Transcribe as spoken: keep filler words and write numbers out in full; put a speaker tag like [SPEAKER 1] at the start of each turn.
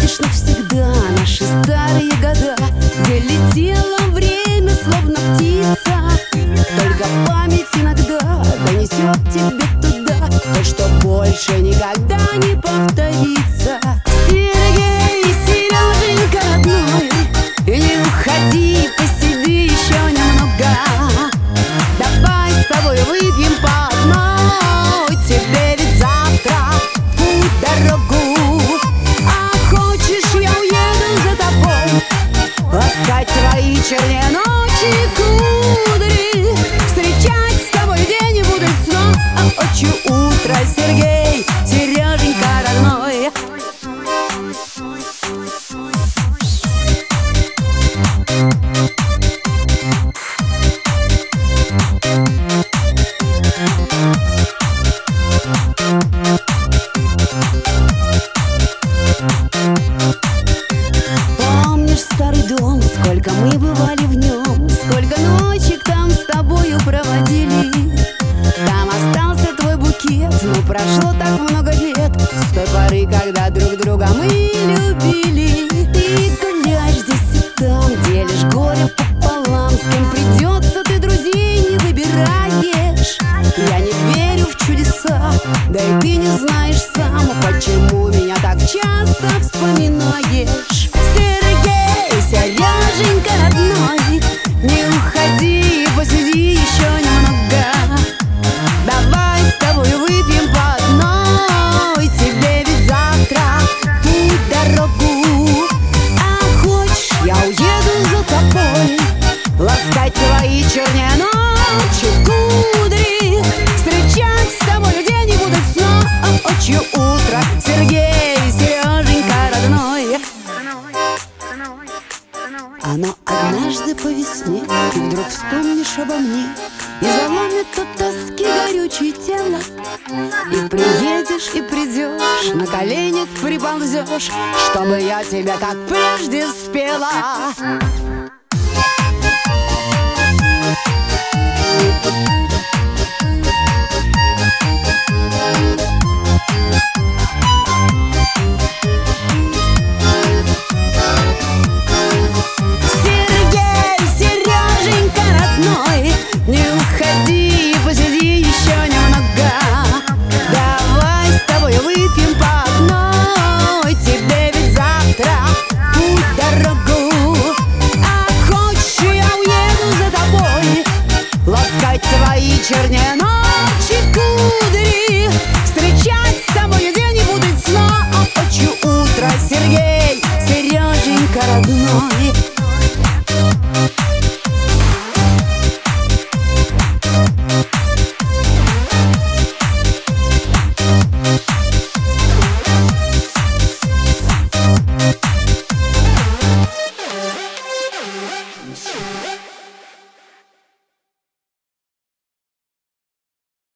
[SPEAKER 1] вернешь навсегда наши старые года, где летело время, словно птица. Только память иногда донесет тебе туда то, что больше никогда не повторится. Сергей, Сереженька родной, не уходи, посиди еще немного. Давай с тобой выпьем по одной, тебе ведь завтра путь дорогу. А хочешь, я уеду за тобой, ласкать твои черные ночи кудри, встречать с тобой где-нибудь снова ночью утро. Сергей, Сереженька родной. Помнишь старый дом, сколько мы бывали в нем, сколько ночек там с тобою проводили. Там остался твой букет, но прошло так много лет с той поры, когда друг друга мы любили. Ты гуляешь здесь и там, делишь горе пополам, с кем придется, ты друзей не выбираешь. Я не верю в чудеса, да и ты не знаешь сам, почему меня так часто вспоминаешь. Сергей, Сереженька родной, не уходи, посиди еще немного. Давай с тобой выпьем по одной, тебе ведь завтра путь дорогу. А хочешь, я уеду за тобой, ласкать твои черные ночи кудри, встречать с тобой где-нибудь снова ночью утро. Сергей, Сереженька родной. А но однажды по весне ты вдруг вспомнишь обо мне, и заломит от тоски горючее тело. И приедешь, и придешь, на коленях приползешь, чтобы я тебя как прежде спела. Сергей, Сереженька родной, не уходи, посиди еще немного. Давай с тобой выпьем по одной, тебе ведь завтра путь дорогу. А хочешь, я уеду за тобой, ласкать твои черные ночи кудри, встречать с тобой где-нибудь снова ночью утро. Сергей, Сереженька родной.